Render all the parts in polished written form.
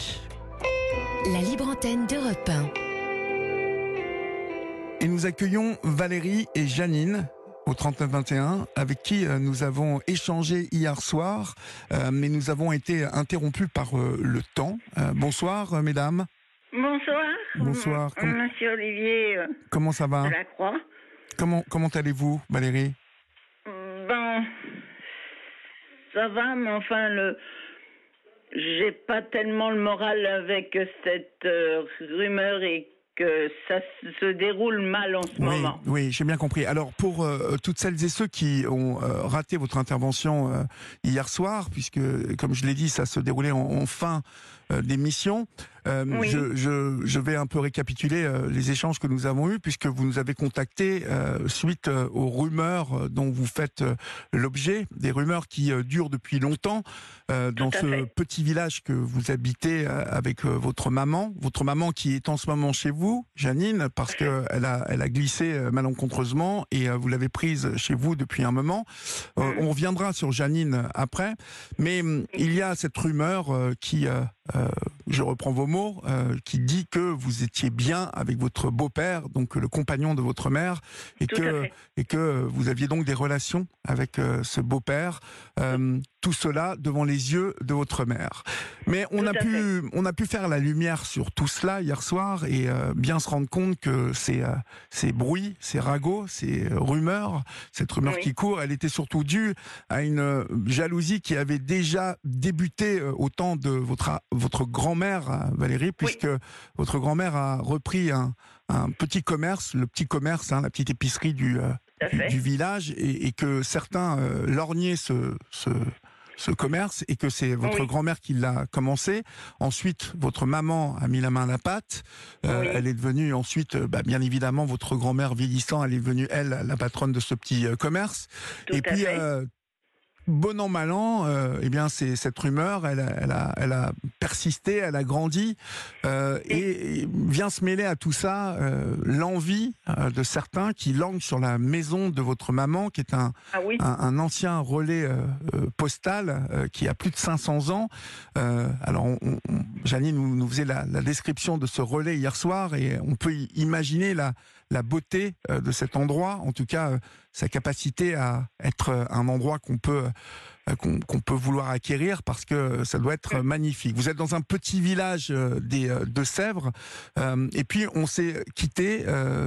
La libre antenne d'Europe 1. Et nous accueillons Valérie et Janine au 3921, avec qui nous avons échangé hier soir, mais nous avons été interrompus par le temps. Bonsoir, mesdames. Bonsoir. Bonsoir. Monsieur Olivier Comment ça va? de la Croix. Comment allez-vous, Valérie? Ben, ça va, mais enfin, j'ai pas tellement le moral avec cette rumeur et que ça se déroule mal en ce moment. Oui, j'ai bien compris. Alors, pour toutes celles et ceux qui ont raté votre intervention hier soir, puisque, comme je l'ai dit, ça se déroulait en fin d'émission, Oui. je vais un peu récapituler les échanges que nous avons eus, puisque vous nous avez contacté suite aux rumeurs dont vous faites l'objet, des rumeurs qui durent depuis longtemps dans ce petit village que vous habitez avec votre maman qui est en ce moment chez vous, Janine, parce que elle a glissé malencontreusement et vous l'avez prise chez vous depuis un moment. On reviendra sur Janine après, mais il y a cette rumeur qui je reprends vos mots, qui dit que vous étiez bien avec votre beau-père, donc le compagnon de votre mère, et que vous aviez donc des relations avec ce beau-père. Tout cela devant les yeux de votre mère. Mais on a pu faire la lumière sur tout cela hier soir et bien se rendre compte que ces bruits, ces ragots, ces rumeurs, cette rumeur qui court, elle était surtout due à une jalousie qui avait déjà débuté au temps de votre grand-mère, Valérie, puisque votre grand-mère a repris un petit commerce, le petit commerce, la petite épicerie du village, et que certains lorgnaient ce commerce, et que c'est votre grand-mère qui l'a commencé. Ensuite, votre maman a mis la main à la pâte. Elle est devenue ensuite, bien évidemment, votre grand-mère vieillissant, elle est devenue, elle, la patronne de ce petit commerce. Puis, bon an, mal an, eh bien, cette rumeur, elle a persisté, elle a grandi, et vient se mêler à tout ça l'envie de certains qui languent sur la maison de votre maman, qui est un ancien relais postal qui a plus de 500 ans. Alors, Janine nous faisait la description de ce relais hier soir, et on peut imaginer la beauté de cet endroit, en tout cas sa capacité à être un endroit qu'on peut vouloir acquérir, parce que ça doit être magnifique. Vous êtes dans un petit village de Sèvres, et puis on s'est quitté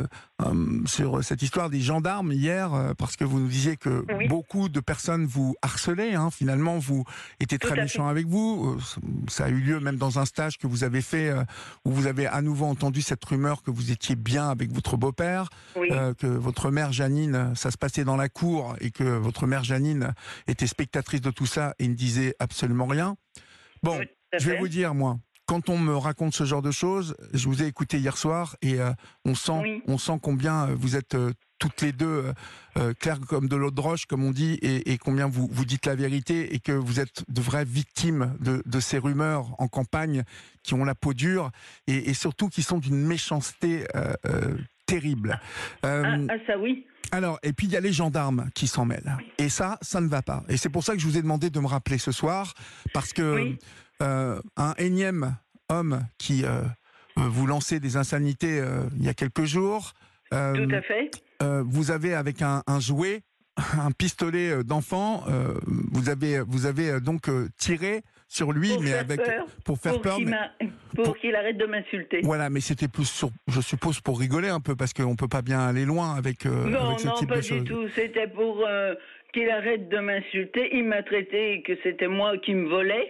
sur cette histoire des gendarmes hier, parce que vous nous disiez que beaucoup de personnes vous harcelaient, finalement vous étiez très méchants avec vous. Ça a eu lieu même dans un stage que vous avez fait, où vous avez à nouveau entendu cette rumeur que vous étiez bien avec votre beau-père, que votre mère Janine, ça se passait dans la cour, et que votre mère Janine était spectatrice de tout ça et ne disait absolument rien. Bon, je vais vous dire, moi, quand on me raconte ce genre de choses, je vous ai écouté hier soir, et on sent combien vous êtes toutes les deux claires comme de l'eau de roche, comme on dit, et combien vous dites la vérité, et que vous êtes de vraies victimes de ces rumeurs en campagne qui ont la peau dure, et surtout qui sont d'une méchanceté terrible. Ça oui. Alors, et puis il y a les gendarmes qui s'en mêlent. Et ça ne va pas. Et c'est pour ça que je vous ai demandé de me rappeler ce soir, parce que un énième homme qui vous lançait des insanités il y a quelques jours. Tout à fait. Vous avez avec un jouet, un pistolet d'enfant, vous avez donc tiré sur lui, pour faire peur. Pour qu'il arrête de m'insulter. Voilà, mais c'était plus je suppose, pour rigoler un peu, parce qu'on peut pas bien aller loin avec ce type de choses. Non, pas du tout. C'était pour qu'il arrête de m'insulter. Il m'a traité que c'était moi qui me volais.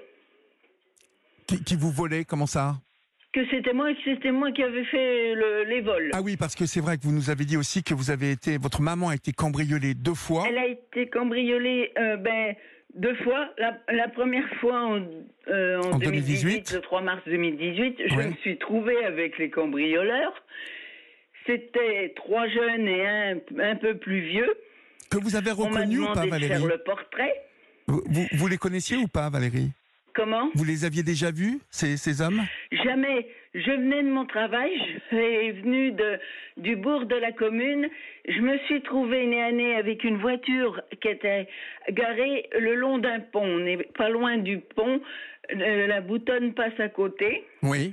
Qui vous volait, comment ça? Que c'était moi qui avais fait les vols. Ah oui, parce que c'est vrai que vous nous avez dit aussi que votre maman a été cambriolée 2 fois. Elle a été cambriolée 2 fois. La première fois en 2018, le 3 mars 2018, je me suis trouvée avec les cambrioleurs. C'était 3 jeunes et un peu plus vieux. Que vous avez reconnus ou pas, Valérie? On m'a demandé de faire le portrait. Vous les connaissiez ou pas, Valérie? Comment? Vous les aviez déjà vus, ces hommes? Jamais. Je venais de mon travail, je suis venue du bourg de la commune. Je me suis trouvée nez à nez avec une voiture qui était garée le long d'un pont. On n'est pas loin du pont. la boutonne passe à côté. Oui.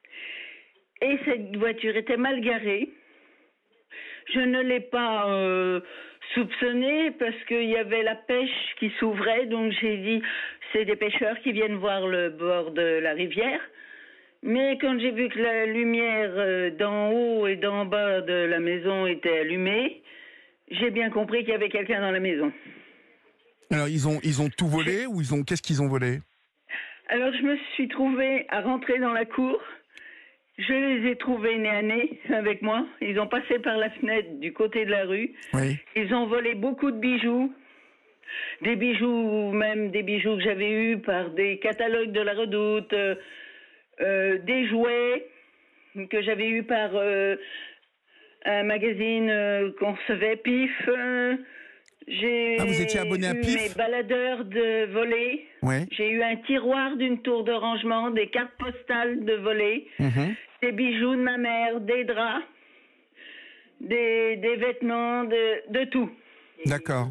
Et cette voiture était mal garée. Je ne l'ai pas soupçonnée parce qu'il y avait la pêche qui s'ouvrait. Donc j'ai dit, c'est des pêcheurs qui viennent voir le bord de la rivière. Mais quand j'ai vu que la lumière d'en haut et d'en bas de la maison était allumée, j'ai bien compris qu'il y avait quelqu'un dans la maison. Alors ils ont tout volé ou qu'est-ce qu'ils ont volé? Alors je me suis trouvée à rentrer dans la cour. Je les ai trouvés nez à nez avec moi. Ils ont passé par la fenêtre du côté de la rue. Oui. Ils ont volé beaucoup de bijoux. Des bijoux, même des bijoux que j'avais eus par des catalogues de la Redoute. Des jouets que j'avais eus par un magazine qu'on recevait, PIF. Vous étiez abonné à PIF? Mes baladeurs de volée. Oui. J'ai eu un tiroir d'une tour de rangement, des cartes postales de volée, des bijoux de ma mère, des draps, des vêtements, de tout. D'accord.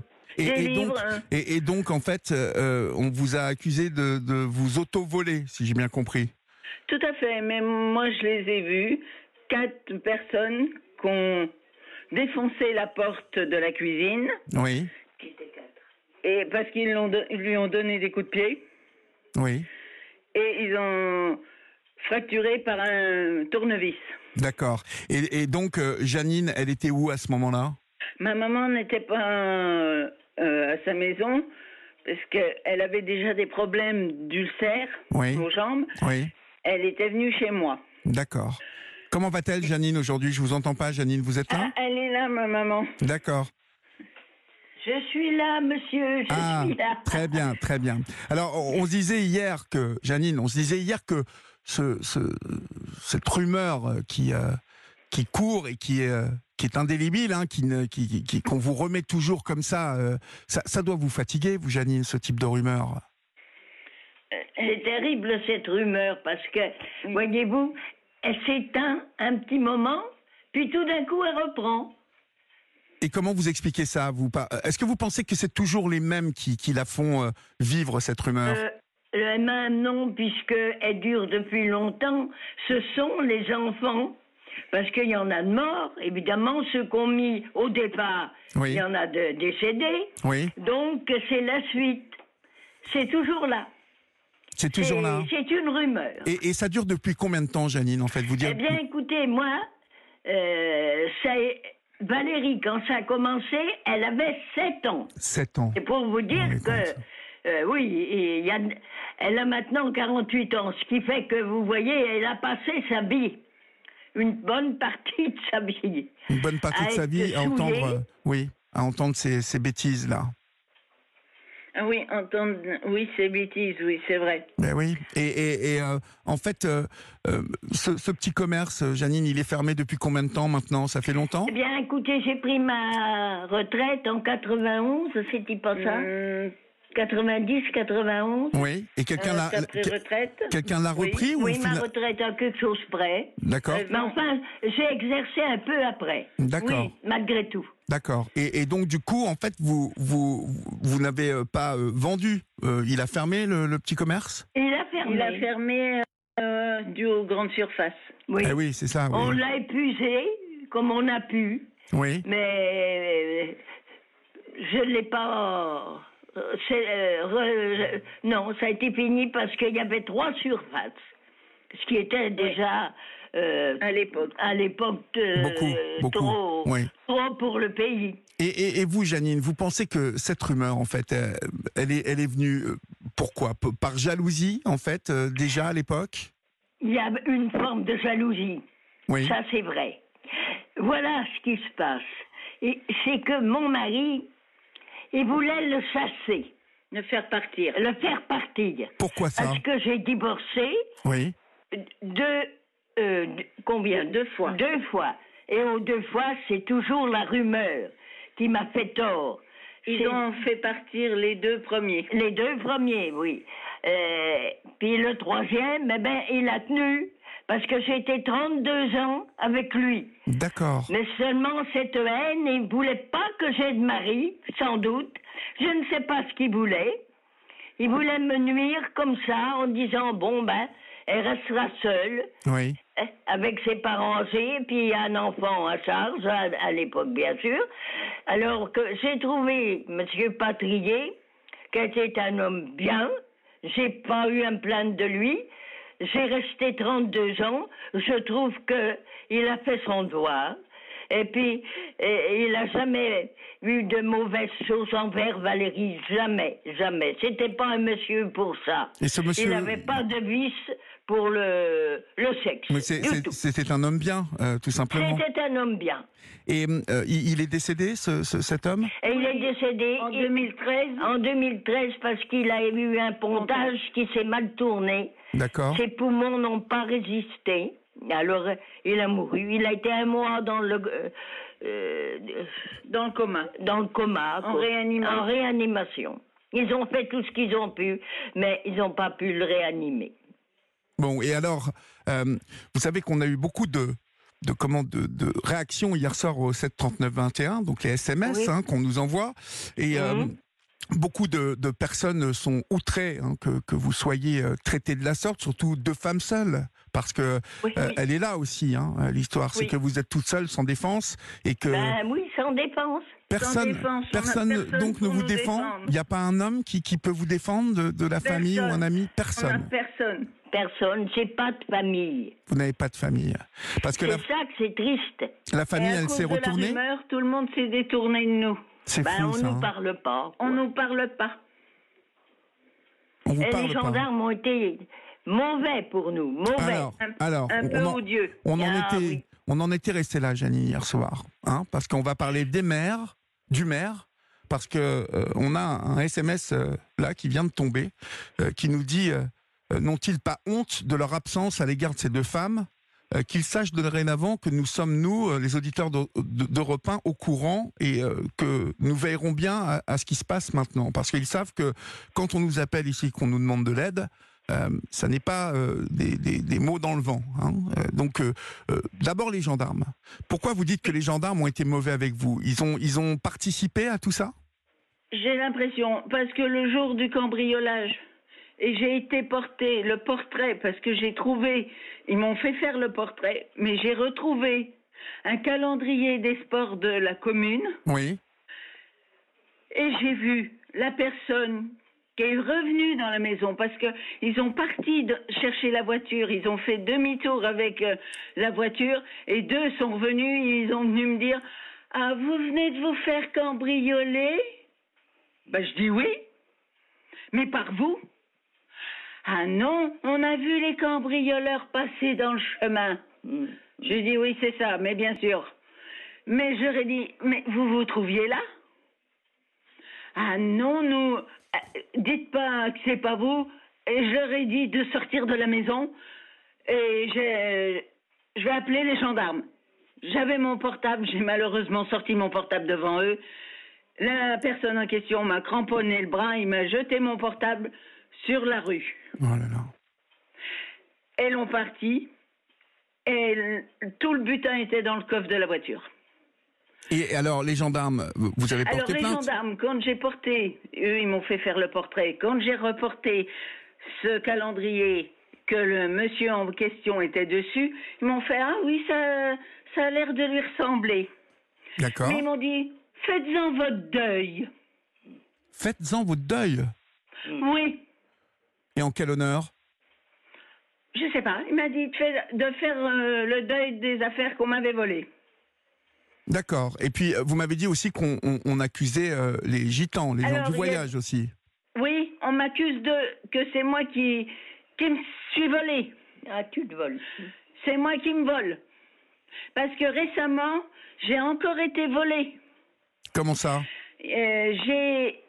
Et donc, en fait, on vous a accusé de vous auto-voler, si j'ai bien compris. Tout à fait, mais moi je les ai vus, 4 personnes qui ont défoncé la porte de la cuisine. Oui. Et parce qu'ils lui ont donné des coups de pied. Oui. Et ils ont fracturé par un tournevis. D'accord. Et donc, Janine, elle était où à ce moment-là? Ma maman n'était pas à sa maison parce qu'elle avait déjà des problèmes d'ulcères aux jambes. Oui. Elle était venue chez moi. D'accord. Comment va-t-elle, Janine, aujourd'hui? Je vous entends pas, Janine, vous êtes là? Elle est là, ma maman. D'accord. Je suis là, monsieur, je suis là. Très bien, très bien. Alors, on se disait hier que, Janine, cette rumeur qui court et qui est indélébile, hein, qu'on vous remet toujours comme ça, ça doit vous fatiguer, vous, Janine, ce type de rumeur. Elle est terrible, cette rumeur, parce que, voyez-vous, elle s'éteint un petit moment, puis tout d'un coup, elle reprend. Et comment vous expliquez ça? Est-ce que vous pensez que c'est toujours les mêmes qui la font vivre, cette rumeur? Les mêmes, non, puisqu'elle dure depuis longtemps. Ce sont les enfants, parce qu'il y en a de morts, évidemment, ceux qu'on mis au départ, il y en a de décédés. Oui. Donc, c'est la suite. C'est toujours là. C'est toujours là. C'est une rumeur. Et ça dure depuis combien de temps, Janine, en fait, vous dire? Eh bien, écoutez, moi, Valérie, quand ça a commencé, elle avait 7 ans. 7 ans. Et pour vous dire elle a maintenant 48 ans, ce qui fait que, vous voyez, elle a passé sa vie, une bonne partie de sa vie. Une bonne partie de sa vie à entendre ces bêtises-là. Oui, ces bêtises, oui, c'est vrai. Ben oui, et en fait, ce petit commerce, Janine, il est fermé depuis combien de temps maintenant? Ça fait longtemps? Eh bien, écoutez, j'ai pris ma retraite en 91, c'est-il pas ça 90, 91. Oui, et quelqu'un l'a repris? Oui, ma retraite à quelque chose près. D'accord. Mais enfin, j'ai exercé un peu après. D'accord. Oui, malgré tout. D'accord. Et donc, du coup, en fait, vous n'avez pas vendu. Il a fermé, le petit commerce? Il a fermé. Dû aux grandes surfaces. Oui. Eh oui, c'est ça. Oui. On l'a épuisé comme on a pu. Oui. Mais je ne l'ai pas... non, ça a été fini parce qu'il y avait 3 surfaces. Ce qui était déjà... à l'époque beaucoup. Trop pour le pays. Et vous, Janine, vous pensez que cette rumeur, en fait, elle est venue pourquoi? Par jalousie, en fait, déjà à l'époque? Il y a une forme de jalousie. Oui. Ça, c'est vrai. Voilà ce qui se passe. Et c'est que mon mari, il voulait le chasser. Le faire partir. Pourquoi ça? Parce que j'ai divorcé. Oui. Combien? 2 fois. 2 fois. Et aux 2 fois, c'est toujours la rumeur qui m'a fait tort. Ils ont fait partir les 2 premiers. Les 2 premiers, oui. Puis le 3e, il a tenu, parce que j'ai été 32 ans avec lui. D'accord. Mais seulement cette haine, il ne voulait pas que j'aie de mari, sans doute. Je ne sais pas ce qu'il voulait. il voulait me nuire comme ça, en disant, bon, ben, elle restera seule. Oui. Avec ses parents âgés, puis un enfant à charge, à l'époque, bien sûr. Alors que j'ai trouvé M. Patrier, qui était un homme bien. J'ai pas eu à me plaindre de lui. J'ai resté 32 ans. Je trouve qu'il a fait son devoir. Et puis, il n'a jamais eu de mauvaises choses envers Valérie. Jamais, jamais. C'était pas un monsieur pour ça. Et ce monsieur... Il n'avait pas de vice pour le sexe. Mais c'était un homme bien, tout simplement. C'était un homme bien. Et il est décédé, cet homme? Et il est décédé en 2013. En 2013, parce qu'il a eu un pontage qui s'est mal tourné. D'accord. Ses poumons n'ont pas résisté. Alors, il a mouru. Il a été un mois dans le coma. Dans le coma. En réanimation. En réanimation. Ils ont fait tout ce qu'ils ont pu, mais ils n'ont pas pu le réanimer. Bon, et alors, vous savez qu'on a eu beaucoup de réactions hier soir au 7 39 21, donc les SMS Oui. qu'on nous envoie, et beaucoup de personnes sont outrées que vous soyez traité de la sorte, surtout deux femmes seules, parce que elle est là aussi, l'histoire, c'est que vous êtes toute seule, sans défense, et que... Ben oui, sans défense. Personne donc ne vous défend. Il n'y a pas un homme qui peut vous défendre de la famille ou un ami. Personne. On n'a personne. Personne. J'ai pas de famille. Vous n'avez pas de famille. Parce que c'est ça que c'est triste. La famille, elle s'est retournée. La rumeur, tout le monde s'est détourné de nous. C'est fou, on ça. nous parle pas. On nous parle pas. On vous Et parle les pas. gendarmes ont été mauvais pour nous. Mauvais. Alors, un peu odieux. On en était resté là, Jeannie, hier soir, parce qu'on va parler du maire, parce que on a un SMS là qui vient de tomber, qui nous dit n'ont-ils pas honte de leur absence à l'égard de ces deux femmes, qu'ils sachent dorénavant que nous sommes, nous, les auditeurs d'Europe 1, au courant, et que nous veillerons bien à ce qui se passe maintenant, parce qu'ils savent que quand on nous appelle ici, qu'on nous demande de l'aide, ça n'est pas des mots dans le vent. Donc, d'abord les gendarmes. Pourquoi vous dites que les gendarmes ont été mauvais avec vous? Ils ont participé à tout ça? J'ai l'impression, parce que le jour du cambriolage, et j'ai été porter le portrait, parce que j'ai trouvé, ils m'ont fait faire le portrait, mais j'ai retrouvé un calendrier des sports de la commune. Oui. Et j'ai vu la personne qui est revenue dans la maison, parce qu'ils ont parti chercher la voiture, ils ont fait demi-tour avec la voiture, et deux sont revenus, ils ont venu me dire « Ah, vous venez de vous faire cambrioler ?» Ben, je dis oui, mais par vous. Ah non, on a vu les cambrioleurs passer dans le chemin. J'ai dit oui, c'est ça, mais bien sûr. Mais j'aurais dit, mais vous vous trouviez là? Ah non, nous, dites pas que c'est pas vous. Et je leur ai dit de sortir de la maison. Et je vais appeler les gendarmes. J'avais mon portable, j'ai malheureusement sorti mon portable devant eux. La personne en question m'a cramponné le bras, il m'a jeté mon portable sur la rue. Oh là là. Elles ont parti et tout le butin était dans le coffre de la voiture. Et alors, les gendarmes, vous avez porté plainte? Alors, les gendarmes, quand j'ai porté, eux, ils m'ont fait faire le portrait. Quand j'ai reporté ce calendrier que le monsieur en question était dessus, ils m'ont fait « Ah oui, ça a l'air de lui ressembler. » D'accord. Mais ils m'ont dit « Faites-en votre deuil. » Faites-en votre deuil? Oui. Et en quel honneur? Je sais pas. Il m'a dit de faire le deuil des affaires qu'on m'avait volées. D'accord. Et puis, vous m'avez dit aussi qu'on accusait les gitans, les gens du voyage aussi. Oui, on m'accuse que c'est moi qui me suis volée. Ah, tu te voles. C'est moi qui me vole. Parce que récemment, j'ai encore été volée. Comment ça? J'ai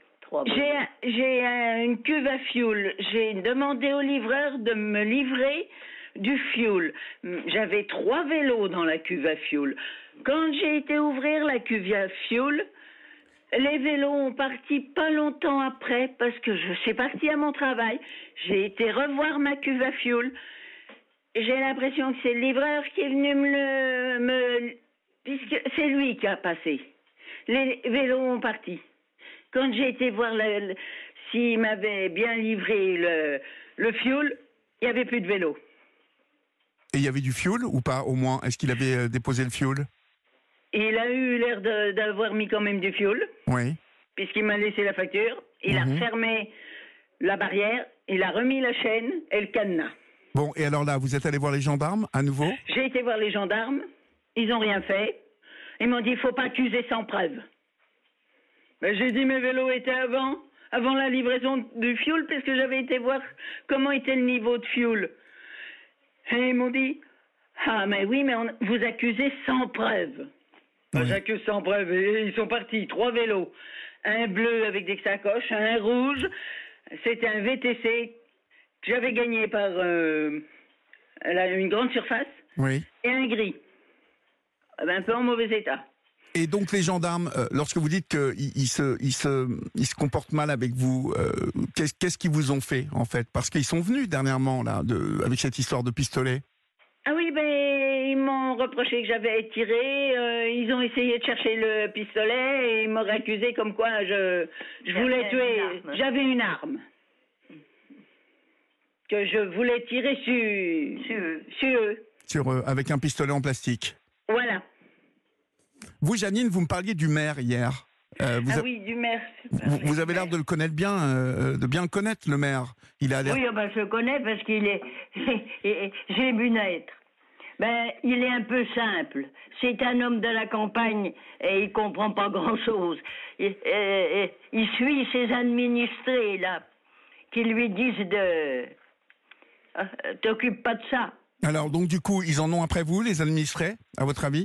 une cuve à fioul. J'ai demandé au livreur de me livrer du fioul. J'avais 3 vélos dans la cuve à fioul. Quand j'ai été ouvrir la cuve à fioul, les vélos ont parti pas longtemps après parce que je suis partie à mon travail. J'ai été revoir ma cuve à fioul. J'ai l'impression que c'est le livreur qui est venu puisque c'est lui qui a passé. Les vélos ont parti. Quand j'ai été voir s'il m'avait bien livré le fioul, il n'y avait plus de vélo. Et il y avait du fioul ou pas, au moins? Est-ce qu'il avait déposé le fioul? Il a eu l'air d'avoir mis quand même du fioul. Oui. Puisqu'il m'a laissé la facture. Il a fermé la barrière, il a remis la chaîne et le cadenas. Bon, et alors là, vous êtes allé voir les gendarmes, à nouveau? J'ai été voir les gendarmes, ils n'ont rien fait. Ils m'ont dit, il ne faut pas accuser sans preuve. Ben, j'ai dit, mes vélos étaient avant la livraison du fioul, puisque j'avais été voir comment était le niveau de fioul. Et ils m'ont dit, ah, mais oui, mais vous accusez sans preuve. Oui. J'accuse sans preuve. Et ils sont partis, 3 vélos. Un bleu avec des sacoches, un rouge. C'était un VTC que j'avais gagné par une grande surface. Oui. Et un gris. Un peu en mauvais état. Et donc les gendarmes, lorsque vous dites qu'ils se comportent mal avec vous, qu'est-ce qu'ils vous ont fait en fait? Parce qu'ils sont venus dernièrement là, avec cette histoire de pistolet. Ah oui, ben ils m'ont reproché que j'avais tiré. Ils ont essayé de chercher le pistolet et ils m'auraient accusé comme quoi je voulais tuer. J'avais une arme que je voulais tirer sur eux. Avec un pistolet en plastique. Voilà. Vous, Janine, vous me parliez du maire hier. Oui, du maire. Vous avez l'air de le connaître bien, de bien le connaître, le maire. Il a l'air... Oui, je le connais parce qu'il est... J'ai vu naître. Il est un peu simple. C'est un homme de la campagne et il comprend pas grand-chose. Il suit ses administrés, là, qui lui disent de... T'occupe pas de ça. Alors, donc, du coup, ils en ont après vous, les administrés, à votre avis?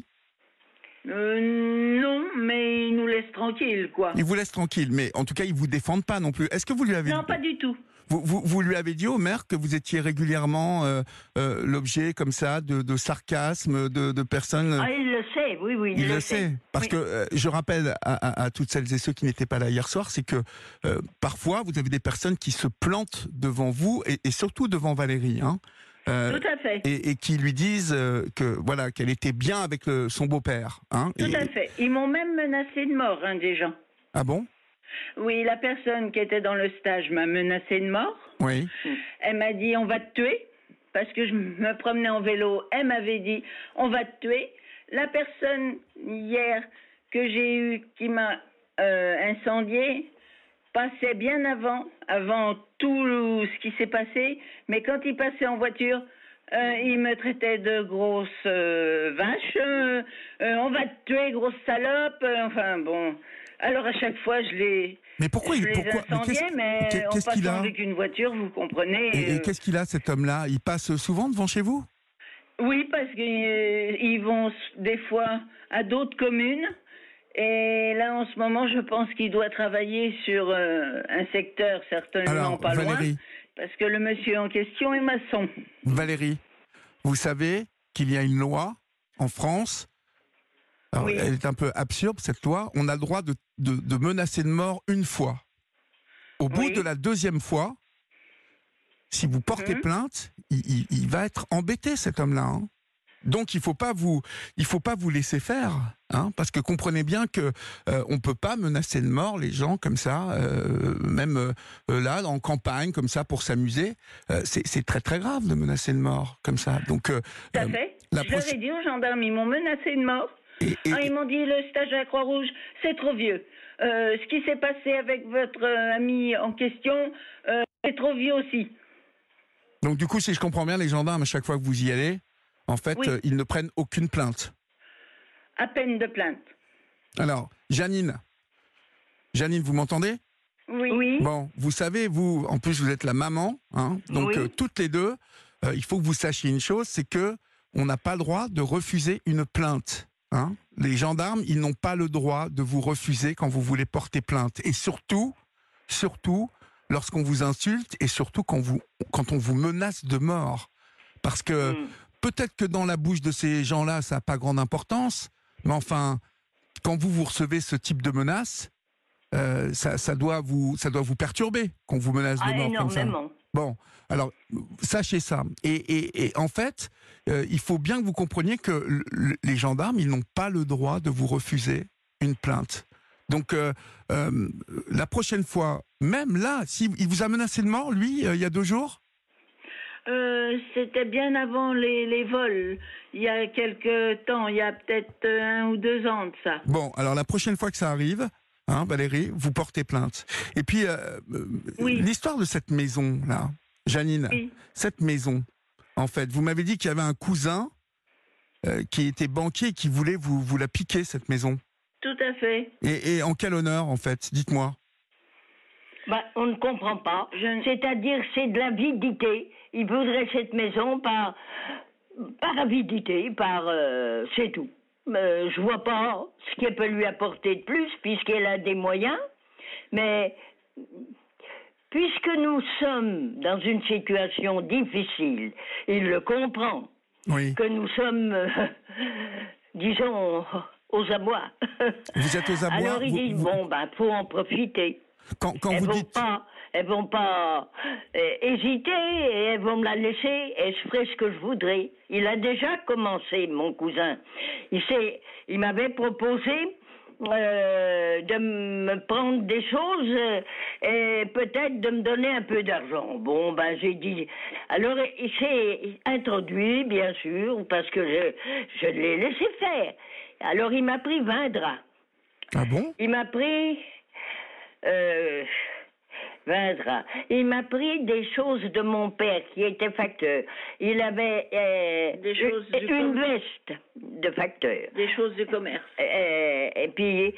Non, mais ils nous laissent tranquilles, quoi. Ils vous laissent tranquille, mais en tout cas, ils vous défendent pas non plus. Est-ce que vous lui avez... Non, pas du tout. Vous lui avez dit au maire que vous étiez régulièrement l'objet comme ça de sarcasme, de personnes... Ah, il le sait, oui, il le sait. Parce oui. que je rappelle à toutes celles et ceux qui n'étaient pas là hier soir, c'est que parfois, vous avez des personnes qui se plantent devant vous, et surtout devant Valérie, hein. Tout à fait. Et qui lui disent qu'elle était bien avec son beau-père. Hein, Tout à fait. Ils m'ont même menacé de mort, des gens. Ah bon? Oui, la personne qui était dans le stage m'a menacé de mort. Oui. Elle m'a dit, on va te tuer. Parce que je me promenais en vélo. Elle m'avait dit, on va te tuer. La personne, hier, que j'ai eue, qui m'a incendié, passait bien avant tout ce qui s'est passé, mais quand il passait en voiture, il me traitait de grosse vache, on va te tuer, grosse salope, enfin bon. Alors à chaque fois, je les incendiais, mais en passant avec une voiture, vous comprenez. Et qu'est-ce qu'il a, cet homme-là? Il passe souvent devant chez vous? Oui, parce qu'ils vont des fois à d'autres communes. Et là, en ce moment, je pense qu'il doit travailler sur un secteur certainement pas loin, parce que le monsieur en question est maçon. Valérie, vous savez qu'il y a une loi en France, alors, elle est un peu absurde cette loi, on a le droit de menacer de mort une fois. Au bout de la deuxième fois, si vous portez plainte, il va être embêté cet homme-là, hein. Donc il faut pas vous laisser faire, hein, parce que comprenez bien que on peut pas menacer de mort les gens comme ça, même là en campagne comme ça pour s'amuser. C'est très très grave de menacer de mort comme ça. Donc tout à fait. Je leur ai dit aux gendarmes, ils m'ont menacé de mort. Ils m'ont dit le stage à la Croix-Rouge, c'est trop vieux. Ce qui s'est passé avec votre ami en question, c'est trop vieux aussi. Donc du coup, si je comprends bien, les gendarmes à chaque fois que vous y allez, en fait, ils ne prennent aucune plainte. À peine de plainte. Alors, Janine, vous m'entendez? Oui. Bon, vous savez, vous, en plus, vous êtes la maman, hein, donc toutes les deux, il faut que vous sachiez une chose, c'est que on n'a pas le droit de refuser une plainte. Hein. Les gendarmes, ils n'ont pas le droit de vous refuser quand vous voulez porter plainte. Et surtout, lorsqu'on vous insulte et surtout quand on vous menace de mort. Parce que peut-être que dans la bouche de ces gens-là, ça n'a pas grande importance, mais enfin, quand vous recevez ce type de menace, ça doit vous perturber qu'on vous menace de mort comme ça. Bon, alors, sachez ça. Et en fait, il faut bien que vous compreniez que les gendarmes, ils n'ont pas le droit de vous refuser une plainte. Donc, la prochaine fois, même là, il vous a menacé de mort, lui, il y a 2 jours? C'était bien avant les vols. Il y a quelque temps, il y a peut-être 1 ou 2 ans de ça. Bon, alors la prochaine fois que ça arrive, hein, Valérie, vous portez plainte. Et puis, l'histoire de cette maison-là, Janine, cette maison, en fait, vous m'avez dit qu'il y avait un cousin qui était banquier et qui voulait vous la piquer, cette maison. Tout à fait. Et en quel honneur, en fait? Dites-moi. On ne comprend pas. C'est-à-dire, c'est de l'avidité. Il voudrait cette maison par avidité, c'est tout. Je vois pas ce qu'elle peut lui apporter de plus, puisqu'elle a des moyens. Mais puisque nous sommes dans une situation difficile, il le comprend. Oui. Que nous sommes, disons, aux abois. Vous êtes aux abois? Alors il dit, faut en profiter. Quand vous dites... Elles vont pas hésiter et elles vont me la laisser et je ferai ce que je voudrais. Il a déjà commencé, mon cousin. Il m'avait proposé de me prendre des choses et peut-être de me donner un peu d'argent. Bon, j'ai dit... Alors, il s'est introduit, bien sûr, parce que je l'ai laissé faire. Alors, il m'a pris 20 draps. Ah bon? Il m'a pris... 20 draps. Il m'a pris des choses de mon père qui était facteur. Il avait une veste de facteur. Des choses de commerce. Et puis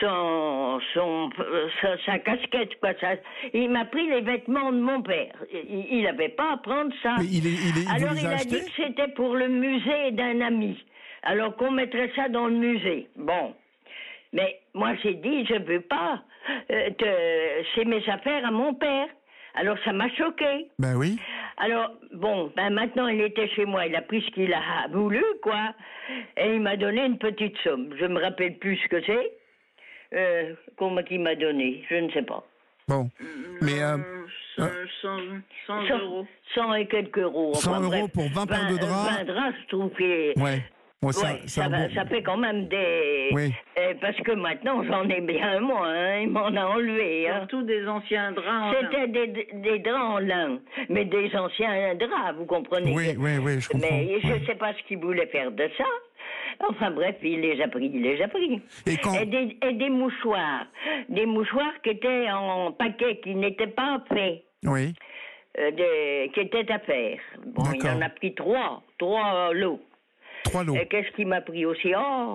sa casquette, quoi. Il m'a pris les vêtements de mon père. Il n'avait pas à prendre ça. Mais alors il a dit que c'était pour le musée d'un ami. Alors qu'on mettrait ça dans le musée. Bon. Mais moi, j'ai dit, je ne veux pas. C'est mes affaires à mon père. Alors, ça m'a choqué. Ben oui. Alors, maintenant, il était chez moi. Il a pris ce qu'il a voulu, quoi. Et il m'a donné une petite somme. Je ne me rappelle plus ce que c'est. Comment il m'a donné, je ne sais pas. Bon. Mais... 100 euros. 100 et quelques euros. 100 euros pour 20 paires de draps. 20 draps, je trouve que... Ouais. Ouais, ça fait quand même des... Oui. Parce que maintenant, j'en ai bien moins, hein, il m'en a enlevé. Hein. Surtout des anciens draps en lin. C'était des draps en lin, mais des anciens draps, vous comprenez. Oui, je comprends. Mais je ne sais pas ce qu'il voulait faire de ça. Enfin bref, il les a pris. Et des mouchoirs qui étaient en paquet, qui n'étaient pas faits. Oui. Qui étaient à faire. Bon, il en a pris 3 lots. 3 lots. Et qu'est-ce qu'il m'a pris aussi?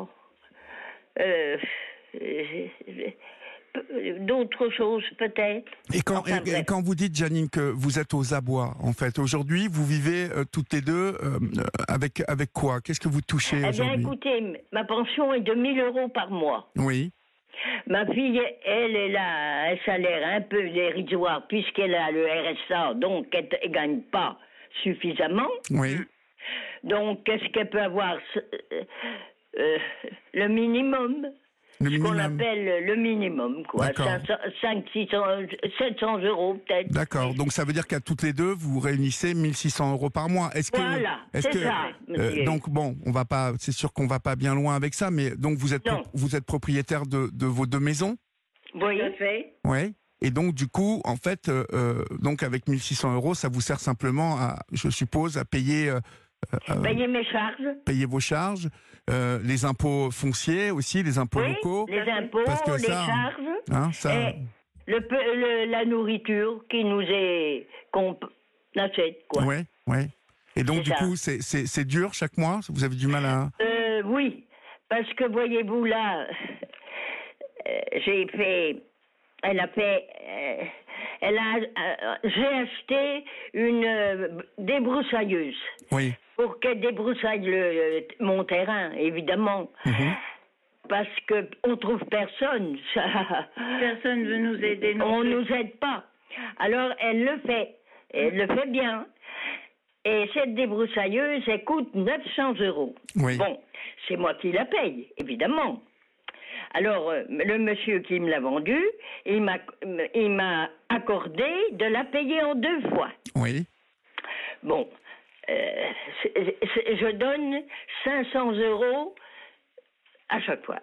D'autres choses peut-être. Et quand vous dites, Janine, que vous êtes aux abois, en fait, aujourd'hui, vous vivez toutes les deux avec quoi? Qu'est-ce que vous touchez aujourd'hui? Eh bien, écoutez, ma pension est de 1 000 euros par mois. Oui. Ma fille, elle a un salaire un peu dérisoire puisqu'elle a le RSA, donc elle ne gagne pas suffisamment. Oui. Donc, qu'est-ce qu'elle peut avoir? Le minimum. Ce qu'on appelle le minimum, quoi. 500, 600, 700 euros, peut-être. D'accord. Donc, ça veut dire qu'à toutes les deux, vous réunissez 1 600 euros par mois. Voilà, c'est ça, monsieur. Donc, bon, c'est sûr qu'on va pas bien loin avec ça, mais donc, vous êtes propriétaire de vos 2 maisons? Oui. Tout à fait. Oui. Et donc, du coup, en fait, donc, avec 1 600 euros, ça vous sert simplement je suppose, à payer... payer mes charges. Payer vos charges, les impôts fonciers aussi, les impôts locaux. Les impôts, les charges, et la nourriture qu'on achète, quoi. Oui. Et donc, du coup, c'est dur chaque mois? Vous avez du mal à... Oui, parce que, voyez-vous, là, j'ai acheté une débroussailleuse. Oui. Pour qu'elle débroussaille mon terrain, évidemment. Mm-hmm. Parce qu'on trouve personne. Personne ne veut nous aider. On ne nous aide pas. Alors, elle le fait. Elle le fait bien. Et cette débroussailleuse, elle coûte 900 euros. Oui. Bon, c'est moi qui la paye, évidemment. Alors, le monsieur qui me l'a vendue, il m'a accordé de la payer en 2 fois. Oui. Bon, je donne 500 euros à chaque fois.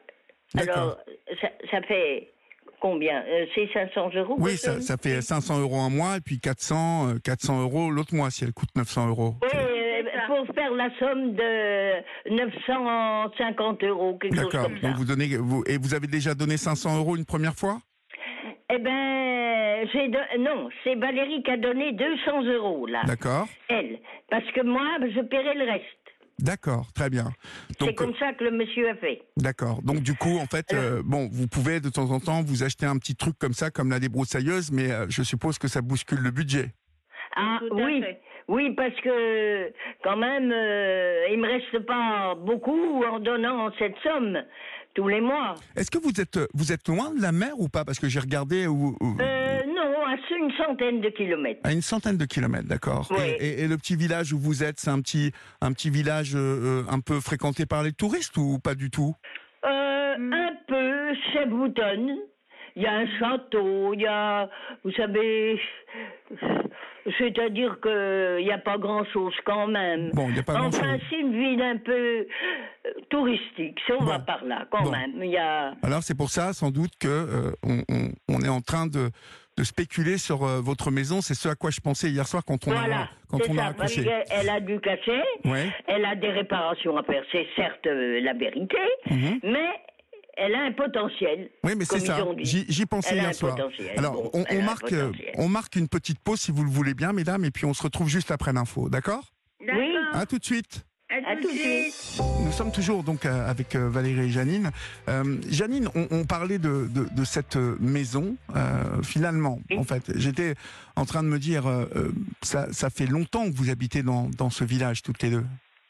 Alors, ça fait combien? C'est 500 €? Oui, ça fait 500 € un mois, et puis 400 € l'autre mois, si elle coûte 900 €. Oui, pour faire la somme de 950 €, quelque chose comme ça. Donc et vous avez déjà donné 500 € une première fois? Eh ben, non, c'est Valérie qui a donné 200 €, là. D'accord. Elle. Parce que moi, je paierai le reste. D'accord, très bien. C'est comme ça que le monsieur a fait. D'accord. Donc du coup, en fait, vous pouvez de temps en temps vous acheter un petit truc comme ça, comme la débroussailleuse, mais je suppose que ça bouscule le budget. Ah oui, oui, parce que quand même, il me reste pas beaucoup en donnant cette somme tous les mois. Est-ce que vous êtes loin de la mer ou pas? Parce que j'ai regardé non, à une centaine de kilomètres. À une centaine de kilomètres, d'accord. Oui. Et le petit village où vous êtes, c'est un petit village un peu fréquenté par les touristes ou pas du tout? Un peu, c'est Boutonne. Il y a un château, il y a, vous savez, c'est-à-dire qu'il n'y a pas grand-chose quand même. Bon, il n'y a pas grand-chose. Enfin, c'est une ville un peu touristique, si on va par là, quand même. Il y a... Alors c'est pour ça, sans doute, que on est en train de spéculer sur votre maison. C'est ce à quoi je pensais hier soir quand on a accroché. Elle a du cachet, elle a des réparations à faire, c'est certes la vérité, mais elle a un potentiel. Oui, mais c'est ça. J'y pensais hier soir. Alors, on marque une petite pause, si vous le voulez bien, mesdames, et puis on se retrouve juste après l'info, d'accord? Oui. À tout de suite. À tout de suite. Nous sommes toujours donc avec Valérie et Janine. Janine, on parlait de cette maison. Finalement, en fait, j'étais en train de me dire, ça fait longtemps que vous habitez dans ce village, toutes les deux.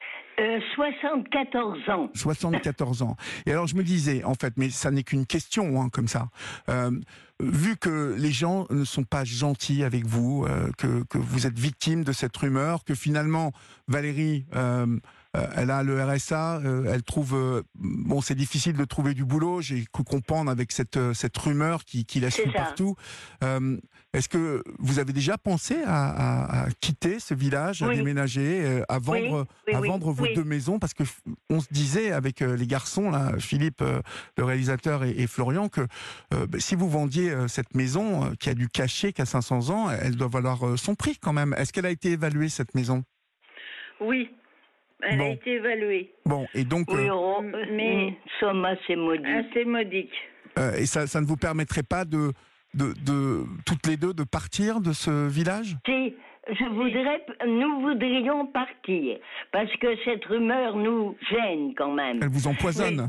74 ans. 74 ans. Et alors je me disais, en fait, mais ça n'est qu'une question, comme ça. Vu que les gens ne sont pas gentils avec vous, que vous êtes victime de cette rumeur, que finalement, Valérie, elle a le RSA, elle trouve... c'est difficile de trouver du boulot, j'ai cru comprendre avec cette rumeur qui la suit partout. Est-ce que vous avez déjà pensé à quitter ce village, à déménager, à vendre vos deux maisons? Parce que on se disait avec les garçons, là, Philippe, le réalisateur, et Florian, que si vous vendiez cette maison qui a du cachet, qui a 500 ans, elle doit valoir son prix quand même. Est-ce qu'elle a été évaluée, cette maison? Oui. Elle a été évaluée. Bon, et donc... mais somme assez modique. Assez modique. Et ça ne vous permettrait pas de toutes les deux de partir de ce village? Si, nous voudrions partir, parce que cette rumeur nous gêne quand même. Elle vous empoisonne?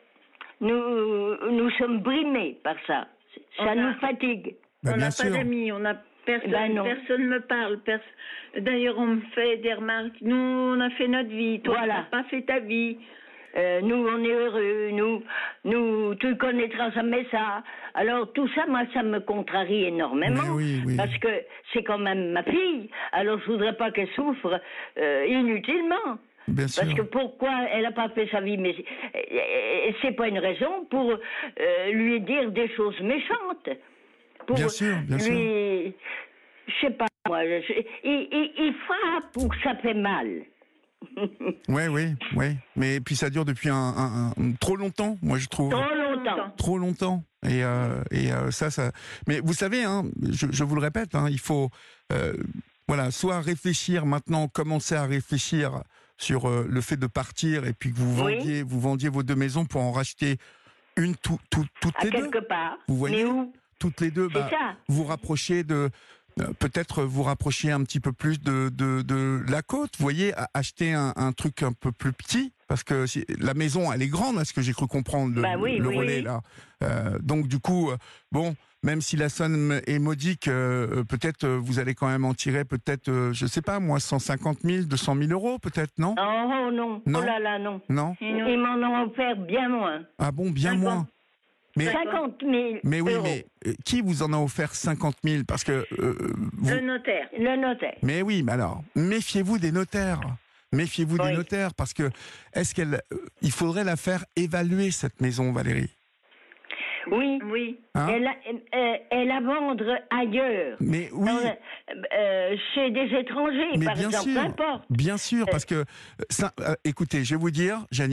Nous sommes brimés par ça. Ça nous fatigue. On n'a pas d'amis, on n'a personne, personne ne me parle. D'ailleurs, on me fait des remarques. Nous, on a fait notre vie. Toi, tu n'as pas fait ta vie. Nous, on est heureux. Nous, tu connaîtras jamais ça. Alors, tout ça, moi, ça me contrarie énormément. Oui. Parce que c'est quand même ma fille. Alors, je voudrais pas qu'elle souffre inutilement. Bien sûr. Parce que pourquoi elle n'a pas fait sa vie, mais c'est pas une raison pour lui dire des choses méchantes. Pour bien sûr. Je sais pas, moi, il frappe ou ça fait mal. Oui. Mais puis ça dure depuis trop longtemps, moi je trouve. Trop longtemps. Et ça. Mais vous savez, je vous le répète, il faut, soit réfléchir maintenant, commencer à réfléchir sur le fait de partir, et puis que vous vendiez vos deux maisons pour en racheter une toutes les deux. Quelque part. Vous voyez, mais où? Toutes les deux, vous rapprochez de... peut-être vous rapprocher un petit peu plus de la côte, vous voyez, acheter un truc un peu plus petit, parce que la maison, elle est grande, à ce que j'ai cru comprendre, le relais, là. Donc, du coup, même si la somme est modique, peut-être vous allez quand même en tirer, peut-être, je sais pas, moi, 150 000, 200 000 euros, peut-être, non? Oh non. Oh là là, non. Non? Ils m'en ont offert bien moins. Ah bon, bien moins? Mais 50 000 mais oui, euros. mais qui vous en a offert 50 000? Parce que... Le notaire. Mais oui, mais alors, méfiez-vous des notaires. Méfiez-vous des notaires, parce que il faudrait la faire évaluer, cette maison, Valérie. Oui. Elle à vendre ailleurs. Mais oui. Chez des étrangers, mais par bien exemple, sûr, n'importe. Bien sûr, parce que... écoutez, je vais vous dire, Janine,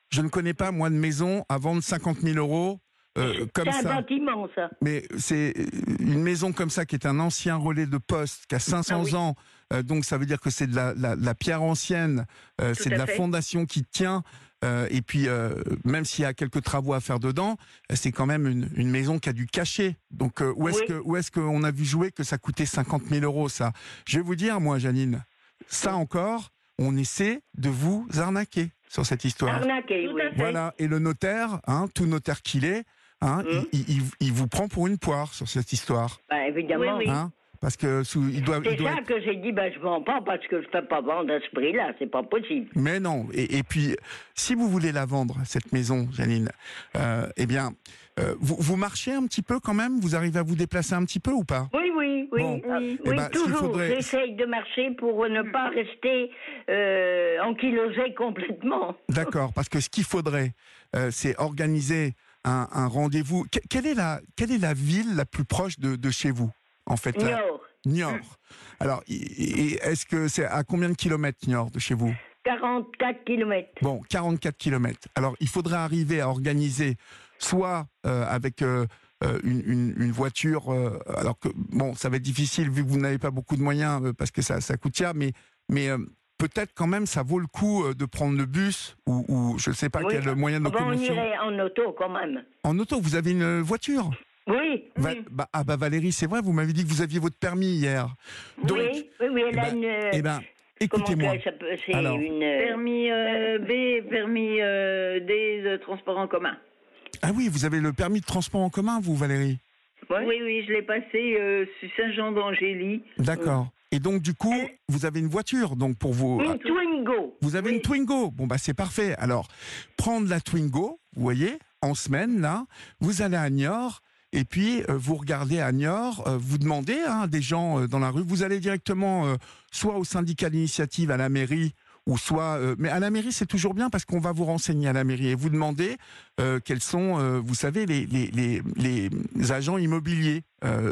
Je ne connais pas, moi, de maison à vendre 50 000 euros. Comme c'est un bâtiment, ça. Mais c'est une maison comme ça qui est un ancien relais de poste qui a 500 ans. Donc ça veut dire que c'est de la pierre ancienne, c'est de la fondation qui tient. Et puis même s'il y a quelques travaux à faire dedans, c'est quand même une maison qui a du cachet. Donc où est-ce qu'on a vu jouer que ça coûtait 50 000 euros, ça? Je vais vous dire, moi, Janine, ça encore, on essaie de vous arnaquer sur cette histoire. Arnaquer, oui. Voilà. Et le notaire, tout notaire qu'il est, il vous prend pour une poire sur cette histoire. Bah, évidemment. Oui. Parce que il doit. C'est ça que j'ai dit, je vends pas parce que je peux pas vendre à ce prix-là, c'est pas possible. Mais non. Et puis, si vous voulez la vendre, cette maison, Janine, eh bien, vous marchez un petit peu quand même. Vous arrivez à vous déplacer un petit peu ou pas? Oui, bon. Toujours. J'essaye de marcher pour ne pas rester ankylosée complètement. D'accord, parce que ce qu'il faudrait, c'est organiser un rendez-vous. Quelle est la ville la plus proche de chez vous, en fait? Niort. Alors, est-ce que c'est à combien de kilomètres, Niort, de chez vous? 44 kilomètres. Bon, 44 kilomètres. Alors, il faudrait arriver à organiser soit avec une voiture, alors que, bon, ça va être difficile vu que vous n'avez pas beaucoup de moyens parce que ça coûte cher, mais peut-être quand même ça vaut le coup de prendre le bus ou je ne sais pas quel moyen de locomotion. On irait en auto quand même. En auto, vous avez une voiture? Oui. Valérie, c'est vrai, vous m'avez dit que vous aviez votre permis hier. Donc, oui, elle a une... écoutez-moi. C'est une... Permis B, permis D de transport en commun. Ah oui, vous avez le permis de transport en commun, vous, Valérie? Oui, je l'ai passé sur Saint-Jean-d'Angély. D'accord. Et donc, du coup, vous avez une voiture, donc pour vous... Une Twingo. Vous avez une Twingo. Bon, c'est parfait. Alors, prendre la Twingo, vous voyez, en semaine, là, vous allez à Niort, et puis vous regardez à Niort, vous demandez à des gens dans la rue, vous allez directement soit au syndicat d'initiative, à la mairie, ou soit... mais à la mairie, c'est toujours bien parce qu'on va vous renseigner à la mairie et vous demandez quels sont, vous savez, les agents immobiliers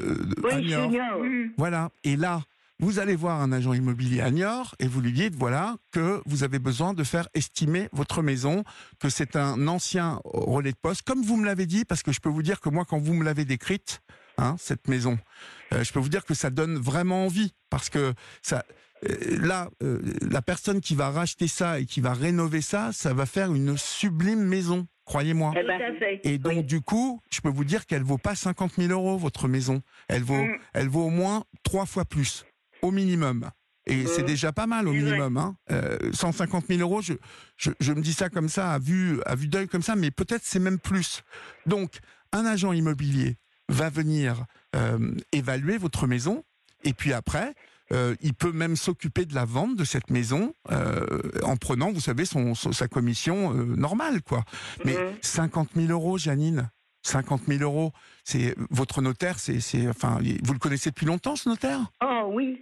à Niort. Voilà. Et là, vous allez voir un agent immobilier à Niort et vous lui dites, voilà, que vous avez besoin de faire estimer votre maison, que c'est un ancien relais de poste, comme vous me l'avez dit, parce que je peux vous dire que moi, quand vous me l'avez décrite, cette maison, je peux vous dire que ça donne vraiment envie, parce que ça... Là, la personne qui va racheter ça et qui va rénover ça, ça va faire une sublime maison, croyez-moi. Et donc, du coup, je peux vous dire qu'elle vaut pas 50 000 euros, votre maison. Elle vaut au moins 3 fois plus, au minimum. Et c'est déjà pas mal au minimum. 150 000 euros, je me dis ça comme ça, à vue d'œil comme ça, mais peut-être c'est même plus. Donc, un agent immobilier va venir évaluer votre maison, et puis après... il peut même s'occuper de la vente de cette maison en prenant, vous savez, sa commission normale, quoi. Mais 50 000 euros, Janine, 50 000 euros, c'est votre notaire, enfin, vous le connaissez depuis longtemps, ce notaire? Oh oui.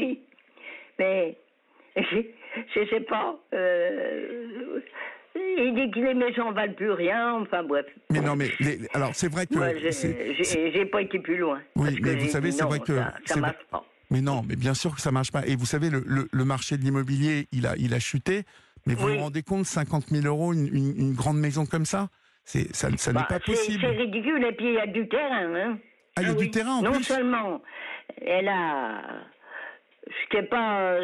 Mais je sais pas. Il dit que les maisons valent plus rien, enfin bref. Mais non, mais alors c'est vrai que... Moi, j'ai pas été plus loin. Oui, mais vous savez, c'est vrai que... Ça marche pas. Mais non, mais bien sûr que ça marche pas. Et vous savez, le marché de l'immobilier, il a chuté. Mais vous vous rendez compte, 50 000 euros, une grande maison comme ça, ça n'est pas possible. C'est ridicule. Et puis il y a du terrain. Ah, il y a du terrain en plus. Non seulement, elle a... c'est pas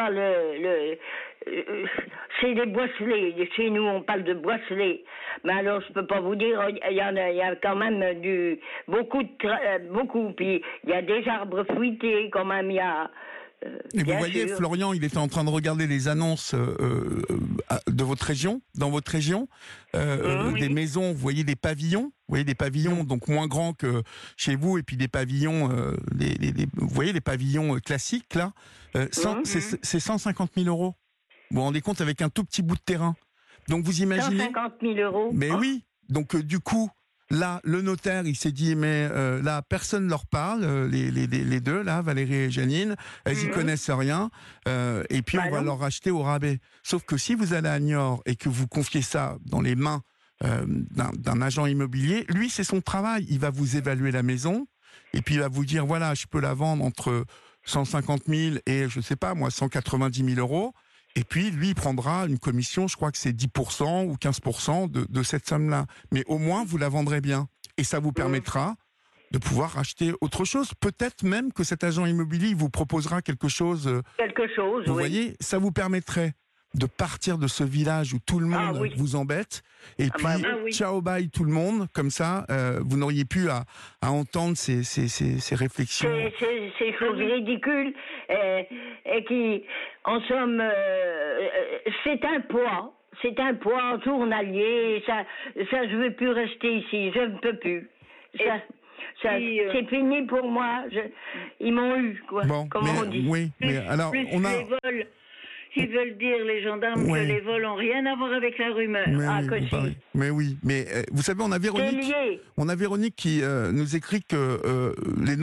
c'est des boisselets. Chez nous, on parle de boisselets. Mais alors, je peux pas vous dire, il y a quand même beaucoup. Puis, il y a des arbres fruités, quand même, il y a... Et vous voyez, Florian, il était en train de regarder les annonces de votre région, dans votre région, des maisons, vous voyez des pavillons, donc moins grands que chez vous, et puis des pavillons, vous voyez les pavillons classiques là, c'est 150 000 euros. Vous vous rendez compte, avec un tout petit bout de terrain. Donc vous imaginez. 150 000 euros. Mais oui. Donc du coup, là, le notaire, il s'est dit, mais là, personne ne leur parle, les deux, là, Valérie et Janine, elles y connaissent rien, et puis on va leur racheter au rabais. Sauf que si vous allez à Niort et que vous confiez ça dans les mains d'un agent immobilier, lui, c'est son travail. Il va vous évaluer la maison, et puis il va vous dire, voilà, je peux la vendre entre 150 000 et, je sais pas, moi, 190 000 euros. Et puis, lui, il prendra une commission, je crois que c'est 10% ou 15% de cette somme-là. Mais au moins, vous la vendrez bien. Et ça vous permettra de pouvoir acheter autre chose. Peut-être même que cet agent immobilier vous proposera quelque chose. Vous voyez, ça vous permettrait de partir de ce village où tout le monde vous embête, et puis ciao bye tout le monde, comme ça vous n'auriez plus à entendre ces réflexions. Ces choses ridicules et qui, en somme, c'est un poids journalier, ça je veux plus rester ici, je ne peux plus. C'est fini pour moi, ils m'ont eu, quoi, comme on dit. Oui, mais alors on a... Ils veulent dire, les gendarmes, que les vols n'ont rien à voir avec la rumeur. Mais vous savez, on a Véronique qui nous écrit que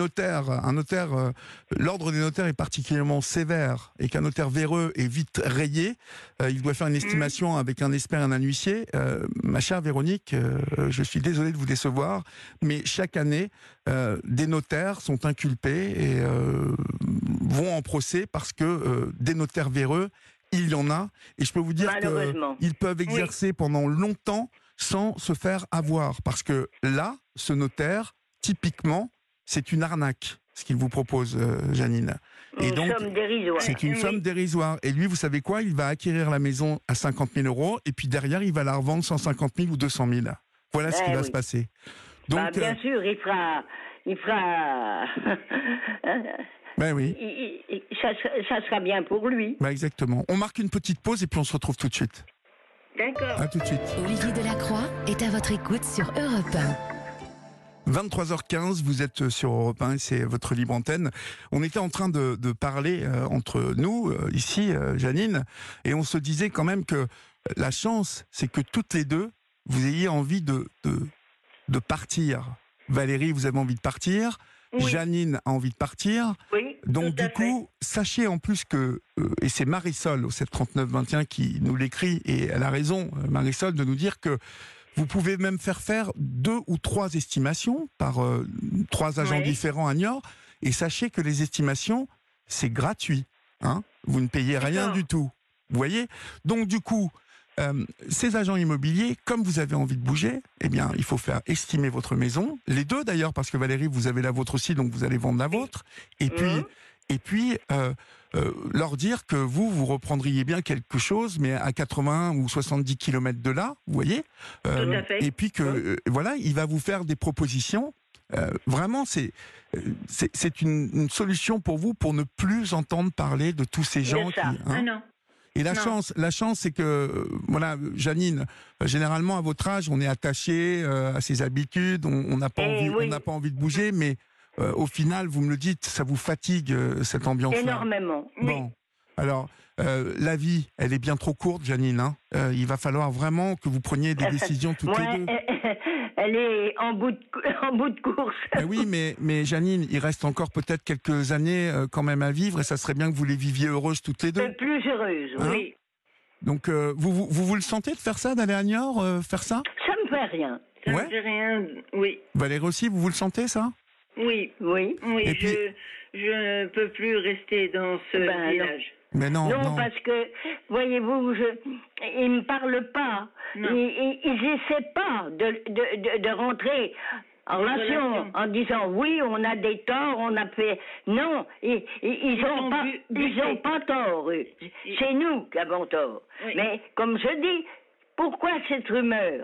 l'ordre des notaires est particulièrement sévère et qu'un notaire véreux est vite rayé. Il doit faire une estimation avec un expert et un huissier. Ma chère Véronique, je suis désolé de vous décevoir, mais chaque année, des notaires sont inculpés et vont en procès parce que des notaires véreux, il y en a, et je peux vous dire qu'ils peuvent exercer pendant longtemps sans se faire avoir. Parce que là, ce notaire, typiquement, c'est une arnaque, ce qu'il vous propose, Janine. Et donc, somme dérisoire. C'est une somme dérisoire. Et lui, vous savez quoi? Il va acquérir la maison à 50 000 €, et puis derrière, il va la revendre 150 000 ou 200 000. Voilà ce qui va se passer. Donc, bien sûr, il fera... Ben oui. Ça sera bien pour lui. Exactement. On marque une petite pause et puis on se retrouve tout de suite. D'accord. À tout de suite. Olivier Delacroix est à votre écoute sur Europe 1. 23h15, vous êtes sur Europe 1 et c'est votre libre antenne. On était en train de parler entre nous, ici, Janine, et on se disait quand même que la chance, c'est que toutes les deux, vous ayez envie de partir. Valérie, vous avez envie de partir. Oui. Janine a envie de partir. Oui, donc du coup, sachez en plus que, et c'est Marisol au 739-21 qui nous l'écrit, et elle a raison, Marisol, de nous dire que vous pouvez même faire 2 ou 3 estimations par 3 agents différents à Niort, et sachez que les estimations, c'est gratuit. Hein, vous ne payez rien du tout. Vous voyez? Donc du coup, ces agents immobiliers, comme vous avez envie de bouger, eh bien, il faut faire estimer votre maison, les deux d'ailleurs, parce que Valérie, vous avez la vôtre aussi, donc vous allez vendre la vôtre, et puis leur dire que vous reprendriez bien quelque chose, mais à 80 ou 70 km de là, vous voyez, tout à fait. Et puis que voilà, il va vous faire des propositions. Vraiment, c'est une solution pour vous pour ne plus entendre parler de tous ces gens qui. Ah non. Et la chance, c'est que, voilà, Janine, généralement à votre âge, on est attaché à ses habitudes, on n'a pas envie de bouger, mais au final, vous me le dites, ça vous fatigue cette ambiance. Énormément. Bon, alors la vie, elle est bien trop courte, Janine. Hein. Il va falloir vraiment que vous preniez des décisions toutes les deux. Elle est en bout de course. Oui, mais Janine, il reste encore peut-être quelques années quand même à vivre, et ça serait bien que vous les viviez heureuses toutes les deux. Plus heureuses, oui. Donc, vous le sentez de faire ça, d'aller à Niort, faire ça? Ça me fait rien. Ça me fait rien, oui. Valérie aussi, vous le sentez, ça? Oui. Et puis, je ne peux plus rester dans ce village. Mais non. Parce que, voyez-vous, ils ne me parlent pas. Ils essaient pas de rentrer en relation en disant oui, on a des torts, on a fait. Non, ils ont pas tort. C'est nous qui avons tort. Oui. Mais comme je dis, pourquoi cette rumeur?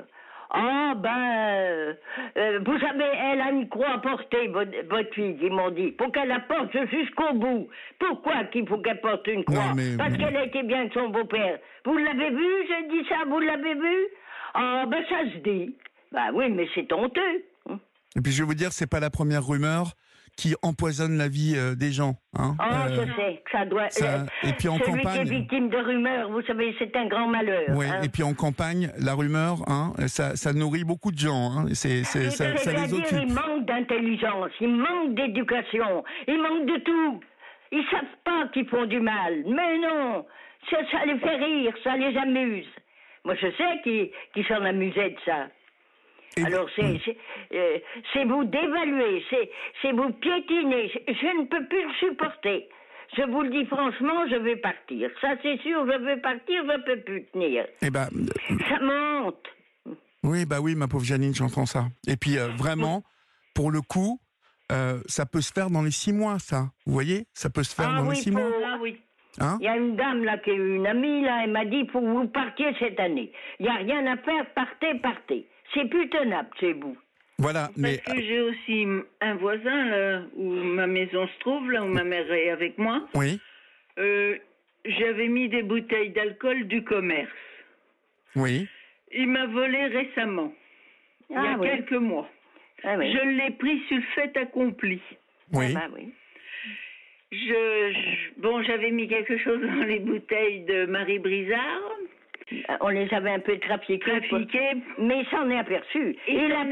Vous savez, elle a une croix à porter, votre fille, ils m'ont dit, pour qu'elle la porte jusqu'au bout. Pourquoi qu'il faut qu'elle porte une croix? Parce qu'elle a été bien avec son beau-père. Vous l'avez vu, j'ai dit ça, vous l'avez vu? Ça se dit. Oui, mais c'est honteux. Et puis je vais vous dire, c'est pas la première rumeur qui empoisonne la vie des gens. Hein. Je sais que ça doit... et puis en celui campagne, qui est victime de rumeurs, vous savez, c'est un grand malheur. Oui, et puis en campagne, la rumeur, ça nourrit beaucoup de gens. Hein. Ça les occupe. Ils manquent d'intelligence, ils manquent d'éducation, ils manquent de tout. Ils savent pas qu'ils font du mal. Mais non, ça les fait rire, ça les amuse. Moi, je sais qu'ils s'en amusaient de ça. Alors, c'est vous dévaluer, c'est vous piétiner. Je ne peux plus le supporter. je vous le dis franchement, je vais partir. Ça, c'est sûr, je vais partir, je ne peux plus tenir. Eh ben, ça monte. Oui, bah oui, ma pauvre Janine, j'entends ça. Et puis, vraiment, pour le coup, ça peut se faire dans les 6 mois, ça. Vous voyez? Ça peut se faire dans les 6 mois. Ah oui. Hein? Il y a une dame, là, qui est une amie, là, elle m'a dit, il faut que vous partiez cette année. Il n'y a rien à faire, partez. C'est plus tenable chez vous. Voilà, mais... Parce que j'ai aussi un voisin, là, où ma maison se trouve, là où ma mère est avec moi. Oui. J'avais mis des bouteilles d'alcool du commerce. Oui. Il m'a volé récemment, il y a quelques mois. Ah, oui. Je l'ai pris sur le fait accompli. Oui. Ah, bah, oui. Bon, j'avais mis quelque chose dans les bouteilles de Marie Brizard. On les avait un peu trafiquées, mais il s'en est aperçu. Il a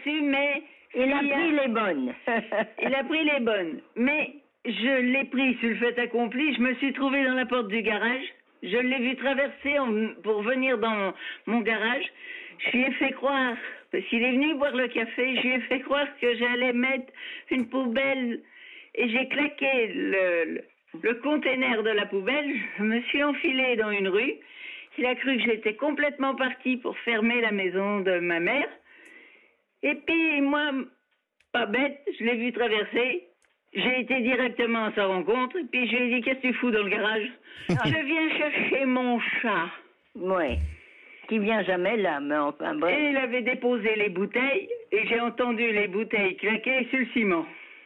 pris les bonnes. Il a pris les bonnes. Mais je l'ai pris sur le fait accompli. Je me suis trouvée dans la porte du garage. Je l'ai vu traverser pour venir dans mon garage. Je lui ai fait croire, parce qu'il est venu boire le café, je lui ai fait croire que j'allais mettre une poubelle. Et j'ai claqué le container de la poubelle. Je me suis enfilée dans une rue. Il a cru que j'étais complètement partie pour fermer la maison de ma mère. Et puis, moi, pas bête, je l'ai vu traverser. J'ai été directement à sa rencontre. Et puis, je lui ai dit, qu'est-ce que tu fous dans le garage? Je viens chercher mon chat. Oui. Qui vient jamais là, mais enfin bref. Et il avait déposé les bouteilles. Et j'ai entendu les bouteilles claquer sur le ciment.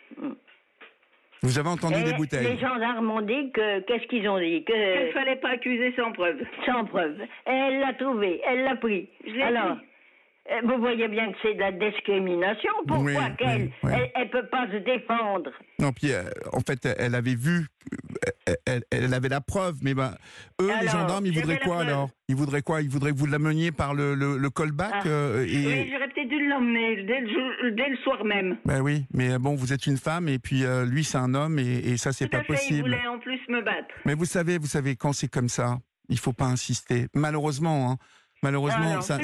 Vous avez entendu des bouteilles? Les gendarmes ont dit qu'est-ce qu'ils ont dit? Qu'il ne fallait pas accuser sans preuve. Sans preuve. Et elle l'a trouvé, elle l'a pris. Alors, vous voyez bien que c'est de la discrimination. Pourquoi qu'elle elle peut pas se défendre? Non, puis en fait, elle avait vu, elle avait la preuve, mais eux, alors, les gendarmes, ils voudraient quoi alors? Ils voudraient quoi? Ils voudraient que vous l'ameniez par le callback Oui, j'aurais peut-être dû l'emmener dès le soir même. Ben oui, mais bon, vous êtes une femme et puis lui, c'est un homme et ça, c'est pas possible. Il voulait en plus me battre. Mais vous savez, quand c'est comme ça, il faut pas insister. Malheureusement, hein. Malheureusement, ça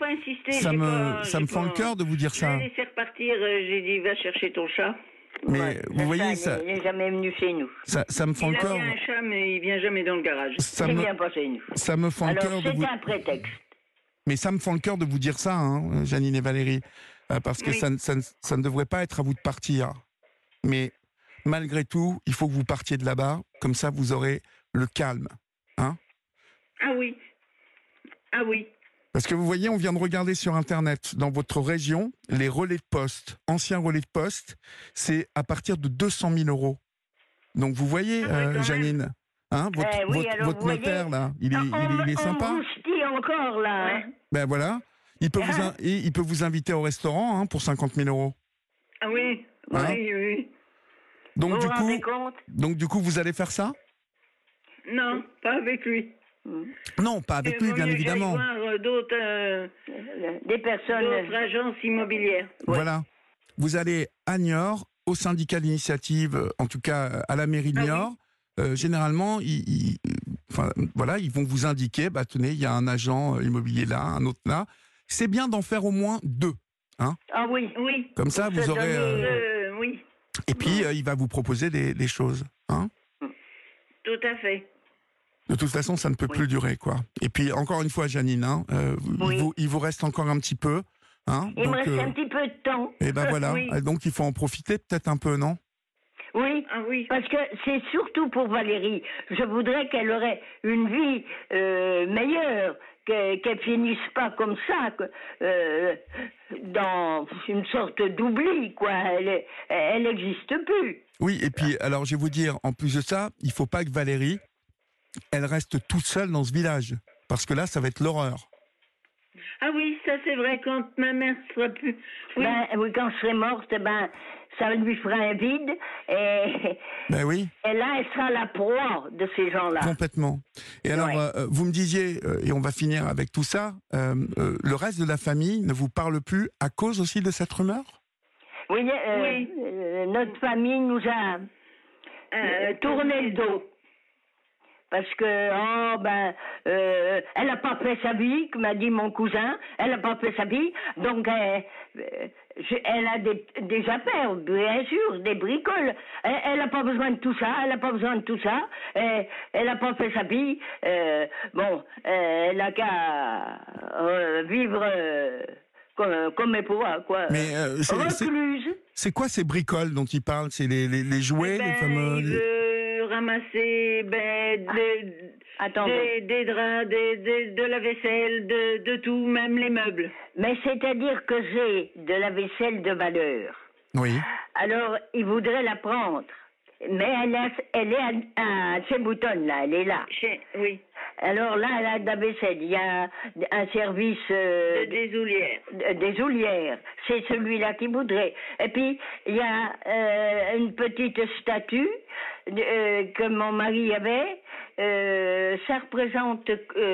me fend le cœur de vous dire ça. Je l'ai laissé repartir, j'ai dit va chercher ton chat. Mais vous voyez, ça... Il n'est jamais venu chez nous. Ça me fend le cœur. Il a un chat, mais il vient jamais dans le garage. Il vient pas chez nous. Ça me fend le cœur de vous... c'est un prétexte. Mais ça me fend le cœur de vous dire ça, hein, Janine et Valérie, parce que ça ne devrait pas être à vous de partir. Mais malgré tout, il faut que vous partiez de là-bas, comme ça vous aurez le calme. Hein? Ah oui. Ah oui. Parce que vous voyez, on vient de regarder sur Internet, dans votre région, les relais de poste, anciens relais de poste, c'est à partir de 200 000 €. Donc vous voyez, Janine, hein, votre notaire, là, il est sympa. On encore, là. Hein. Ben voilà, il peut vous inviter au restaurant pour 50 000 €. Ah oui, hein? oui. Donc du coup, vous allez faire ça? Non, pas avec lui. Non, pas avec lui, bien évidemment. Voir d'autres d'autres agences immobilières. Voilà. Vous allez à Niort, au syndicat d'initiative, en tout cas à la mairie de Niort. Généralement, ils vont vous indiquer, tenez, il y a un agent immobilier là, un autre là. C'est bien d'en faire au moins 2. Hein. Ah oui. Comme ça, vous aurez... oui. Et puis, il va vous proposer des choses. Hein. Tout à fait. De toute façon, ça ne peut plus durer, quoi. Et puis, encore une fois, Janine, il vous reste encore un petit peu. Hein, il me reste un petit peu de temps. Et ben voilà. Donc, il faut en profiter peut-être un peu, non? Oui, parce que c'est surtout pour Valérie. Je voudrais qu'elle aurait une vie meilleure, qu'elle finisse pas comme ça, dans une sorte d'oubli, quoi. Elle n'existe plus. Oui, et puis, alors, je vais vous dire, en plus de ça, il faut pas que Valérie, elle reste toute seule dans ce village. Parce que là, ça va être l'horreur. Ah oui, ça c'est vrai, quand ma mère sera plus... Oui, quand je serai morte, ça lui fera un vide. Et là, elle sera la proie de ces gens-là. Complètement. Et alors, vous me disiez, et on va finir avec tout ça, le reste de la famille ne vous parle plus à cause aussi de cette rumeur? Oui, notre famille nous a tourné le dos. parce que elle n'a pas fait sa vie, comme m'a dit mon cousin, elle n'a pas fait sa vie, donc elle a des affaires, bien sûr, des bricoles. Elle n'a pas besoin de tout ça, elle n'a pas fait sa vie. Elle n'a qu'à vivre comme elle pourra, quoi. Mais recluse. C'est quoi ces bricoles dont il parle? C'est les jouets, les fameux... Il veut ramasser des draps, de la vaisselle, de tout, même les meubles. Mais c'est-à-dire que j'ai de la vaisselle de valeur. Oui. Alors, il voudrait la prendre. Mais elle est à chez Boutonne, là, elle est là. Oui. Alors là, elle a de la vaisselle. Il y a un service... des oulières. Des oulières. C'est celui-là qu'il voudrait. Et puis, il y a une petite statue que mon mari avait. Ça représente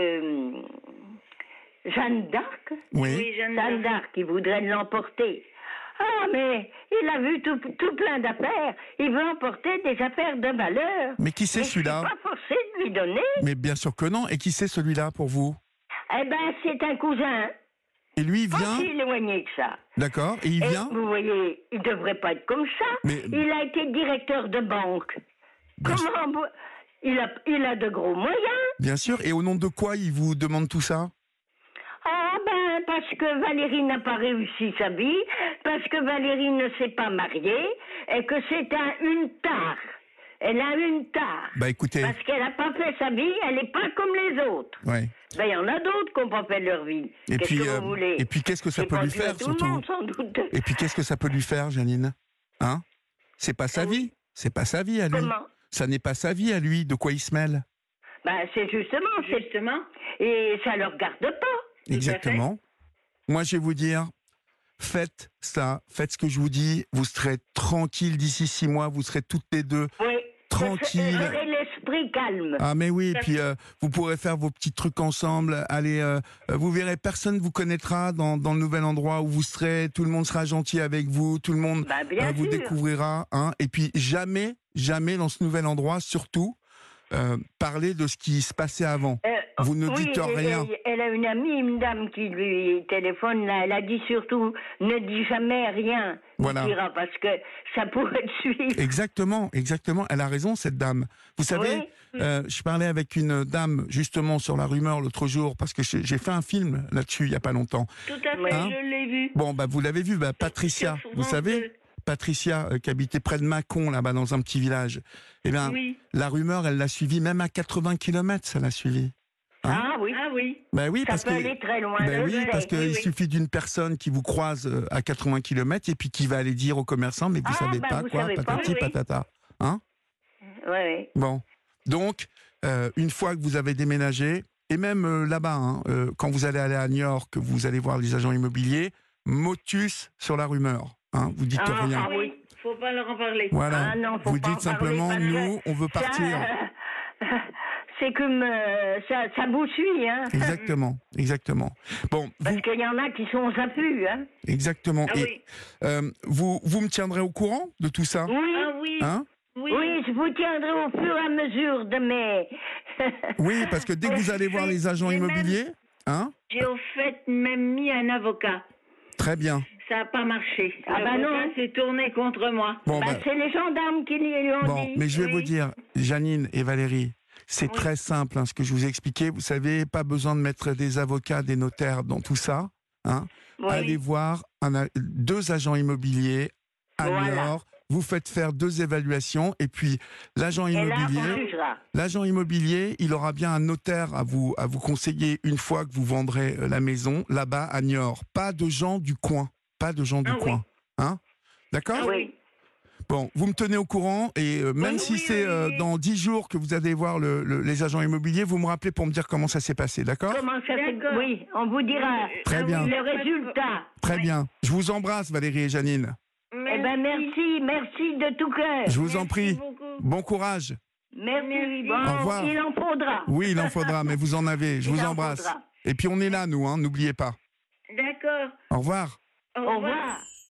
Jeanne d'Arc. Oui, Jeanne d'Arc, il voudrait l'emporter. Ah, mais il a vu tout plein d'affaires. Il veut emporter des affaires de valeur. Mais qui c'est celui-là? Je ne suis pas forcé de lui donner. Mais bien sûr que non. Et qui c'est celui-là pour vous? Eh ben, c'est un cousin. Et lui, il vient? Pas si éloigné que ça. D'accord. Et il vient? Vous voyez, il devrait pas être comme ça. Mais... Il a été directeur de banque. Comment... Il a de gros moyens. Bien sûr. Et au nom de quoi il vous demande tout ça? Ah ben, parce que Valérie n'a pas réussi sa vie, parce que Valérie ne s'est pas mariée, et que c'est une tare. Elle a une tare. Bah écoutez... Parce qu'elle n'a pas fait sa vie, elle n'est pas comme les autres. Ouais. Ben il y en a d'autres qui n'ont pas fait leur vie. Qu'est-ce que vous voulez? Et puis qu'est-ce que ça peut lui faire, surtout? Monde, sans doute. Et puis qu'est-ce que ça peut lui faire, Janine? Hein? C'est pas sa vie. C'est pas sa vie à lui. Comment? Ça n'est pas sa vie à lui. De quoi il se mêle? Ben c'est justement. Et ça ne le regarde pas. Exactement. Moi, je vais vous dire, faites ça, faites ce que je vous dis, vous serez tranquille d'ici 6 mois, vous serez toutes les deux tranquilles. Vous aurez l'esprit calme. Ah mais oui, et puis vous pourrez faire vos petits trucs ensemble, allez, vous verrez, personne ne vous connaîtra dans le nouvel endroit où vous serez, tout le monde sera gentil avec vous, tout le monde vous découvrira, hein, et puis jamais dans ce nouvel endroit, surtout, parler de ce qui se passait avant. Vous ne dites rien. Elle a une amie, une dame qui lui téléphone, là, elle a dit surtout, ne dis jamais rien. Voilà. Dira, parce que ça pourrait te suivre. Exactement. Elle a raison, cette dame. Vous savez, je parlais avec une dame, justement, sur la rumeur l'autre jour, parce que j'ai fait un film là-dessus, il n'y a pas longtemps. Tout à fait, je l'ai vu. Bon, vous l'avez vu, Patricia, vous savez, Patricia, qui habitait près de Mâcon, là-bas, dans un petit village. Eh bien, la rumeur, elle l'a suivie, même à 80 km, ça l'a suivie. Hein? Ah oui. Ben oui, ça parce peut aller très loin. parce qu'il suffit d'une personne qui vous croise à 80 km et puis qui va aller dire aux commerçants, mais vous savez pas quoi, patati patata. Hein? Oui. Bon, donc, une fois que vous avez déménagé, et même là-bas, quand vous allez aller à New York, vous allez voir les agents immobiliers, motus sur la rumeur. Hein, vous dites rien. Ah oui. Faut pas leur en parler. Voilà. Ah non, vous dites simplement, nous, on veut partir. C'est comme ça vous suit, hein. Exactement. Bon, parce qu'il y en a qui sont aux affûts, hein. Exactement. Et vous me tiendrez au courant de tout ça? Oui. Hein? Oui, je vous tiendrai au fur et à mesure de mes... Oui, parce que dès que vous allez voir les agents immobiliers, hein? J'ai au fait même mis un avocat. Très bien. Ça n'a pas marché. Non. C'est tourné contre moi. Bon, c'est les gendarmes qui lui ont dit. Mais je vais vous dire, Janine et Valérie, c'est très simple, ce que je vous ai expliqué. Vous savez, pas besoin de mettre des avocats, des notaires dans tout ça. Hein. Allez voir 2 agents immobiliers à Niort. Vous faites faire 2 évaluations et puis l'agent immobilier, il aura bien un notaire à vous Conseiller une fois que vous vendrez la maison là-bas à Niort. Pas de gens du coin. Coin. Hein? D'accord? Oui. Bon, vous me tenez au courant et même si c'est dans 10 jours que vous allez voir les agents immobiliers, vous me rappelez pour me dire comment ça s'est passé, d'accord? Oui, on vous dira très bien. Le résultat. Très bien. Je vous embrasse, Valérie et Janine. Merci de tout cœur. Je vous en prie. Bon courage. Merci. Bon, au revoir. Il en faudra. Oui, il en faudra, mais vous en avez. Je vous embrasse. Et puis on est là, nous, n'oubliez pas. D'accord. Au revoir. Au revoir.